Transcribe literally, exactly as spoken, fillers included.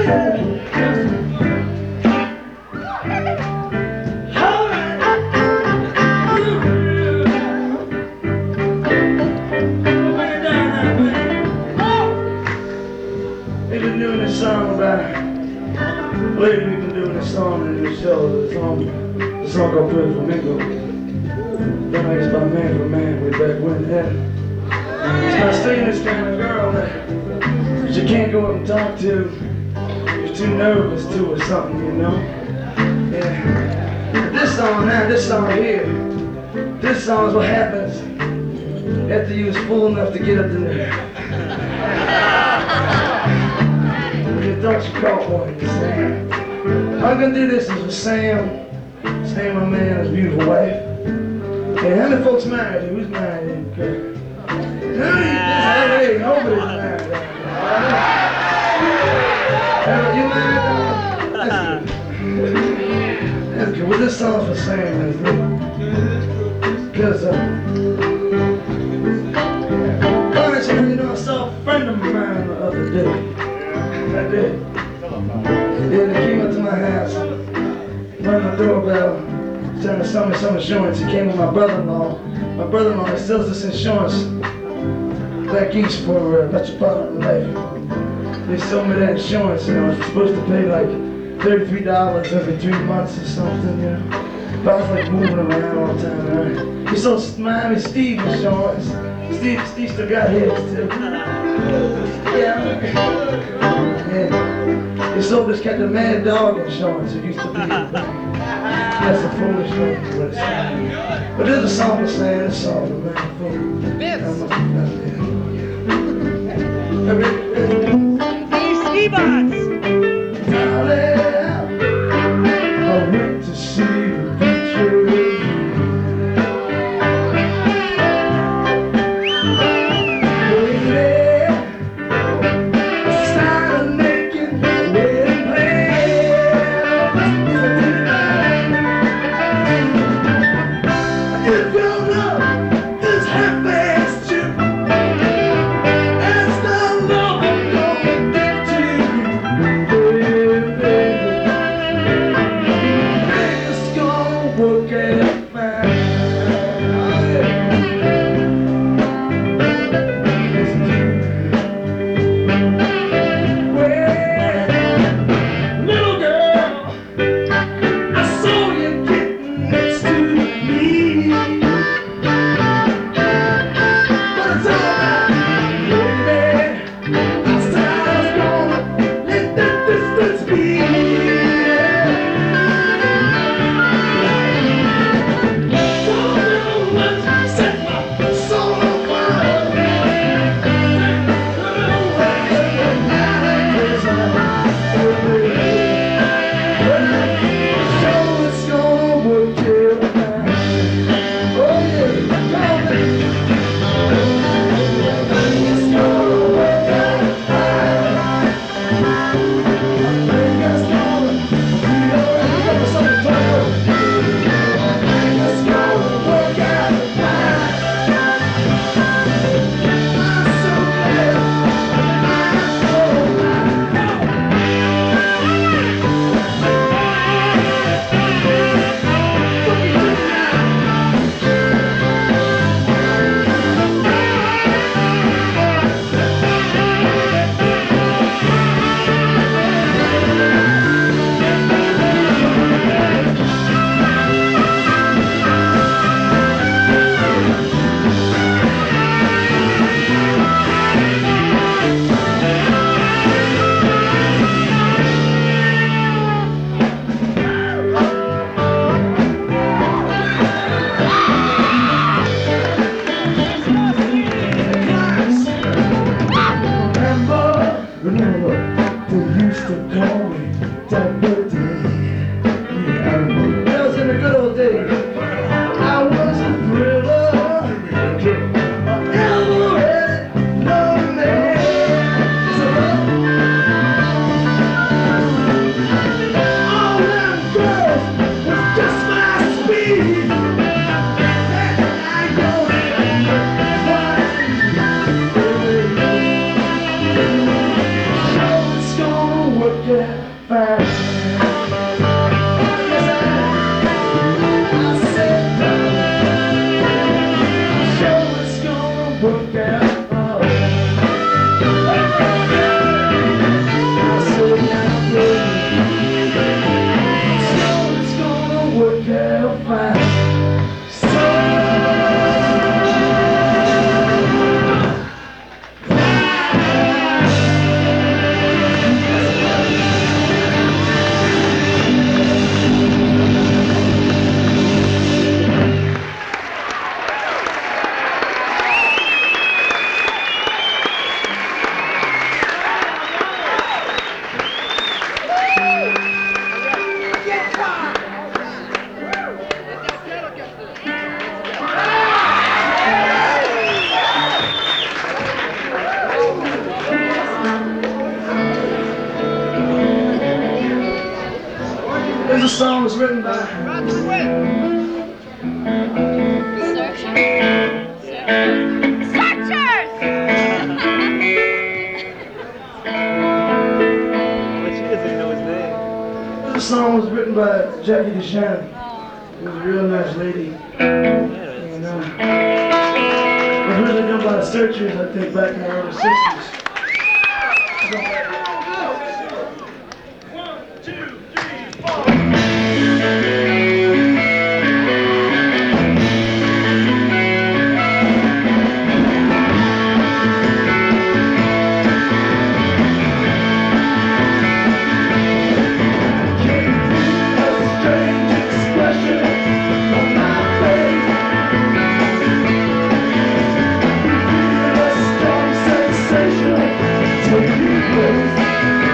They've been doing this song about, lately we've been doing this song in the show, the song, the song called Puerto Flamingo. Then I used by Man for Man way back when. Yeah. It's about seeing this kind of girl that you can't go up and talk to. You're too nervous to or something, you know? Yeah. But this song now, this song here, this song is what happens after you was fool enough to get up to there. You thought you caught one, you see. I'm gonna do this is for Sam. Sam, my man, his beautiful wife. Hey, how many folks married? Who's married? Okay. Hey, nobody's married. Hey, you married? That's good. That's good. Well, this song's for Sam, isn't it? Because, uh, honestly, you know, I saw a friend of mine the other day. I did. Yeah, they came up to my house, rang my doorbell, trying to sell me some insurance. He came with my brother-in-law. My brother-in-law sells this insurance back east for uh, Metropolitan Life. They sold me that insurance, you know, I was supposed to pay like thirty-three dollars every three months or something, you know. But I was like moving around all the time, right? He sold Miami Steve insurance. Steve, Steve still got his too. Yeah. Yeah. He sold this cat the Mad Dog insurance. It used to be. That's a foolish thing. But there's a song for saying this song, man. Hey, Ski-Bots! I went to see the picture of you. Yeah. fine. Yes, I did. I said, I'm sure it's gonna work out alright. I said, now, baby, I'm sure it's gonna work out fine. So There's a song that's written by This song was written by Jackie DeShannon. She was a real nice lady. And, uh, it was originally done by the Searchers, I think, back in the early sixties. One, two, three, four. Take you place.